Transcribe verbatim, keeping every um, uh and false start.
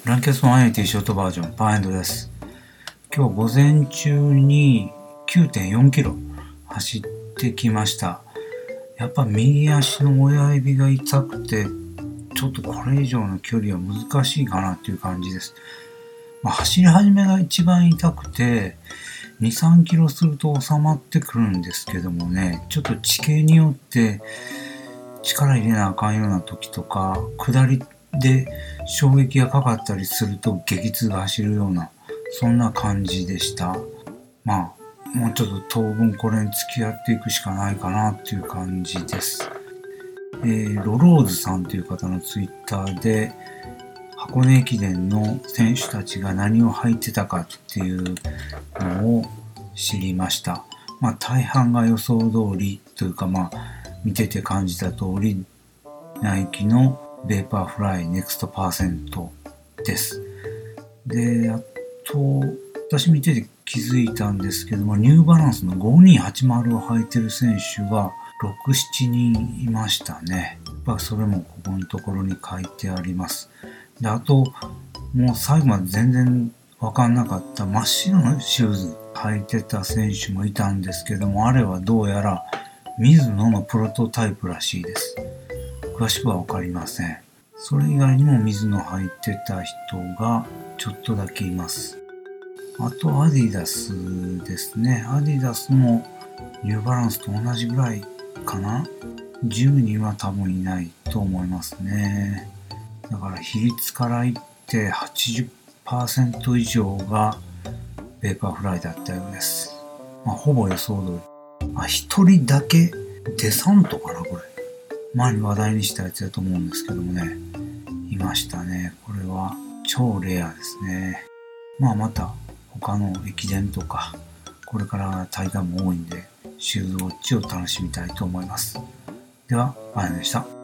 ランキャスワンエイティショートバージョンパーエンドです。今日午前中に きゅうてんよんキロ走ってきました。やっぱ右足の親指が痛くて、ちょっとこれ以上の距離は難しいかなっていう感じです。まあ、走り始めが一番痛くて、に、さんキロすると収まってくるんですけどもね、ちょっと地形によって力入れなあかんような時とか、下りで衝撃がかかったりすると激痛が走るような、そんな感じでした。まあ、もうちょっと当分これに付き合っていくしかないかなっていう感じです。えー、ロローズさんという方のツイッターで、箱根駅伝の選手たちが何を履いてたかっていうのを知りました。まあ大半が予想通りというか、まあ見てて感じた通り、ナイキのベーパーフライネクストパーセントです。で、あと私見てて気づいたんですけども、ニューバランスのごにーはちまるを履いてる選手がろく、ななにんいましたね。やっぱそれもここのところに書いてあります。で、あと、もう最後まで全然わかんなかった真っ白のシューズ履いてた選手もいたんですけども、あれはどうやらミズノのプロトタイプらしいです。詳しくはわかりません。それ以外にもミズノ履いてた人がちょっとだけいます。あとアディダスですね。アディダスもニューバランスと同じぐらいかな。じゅうにんは多分いないと思いますね。だから比率から言って はちじゅっパーセント 以上がベーパーフライだったようです。まあ、ほぼ予想通り。あ、一人だけデサントかな、これ。前に話題にしたやつだと思うんですけどもね。いましたね。これは超レアですね。まあまた他の駅伝とか、これから大会も多いんで、シューズウォッチを楽しみたいと思います。では、バイオでした。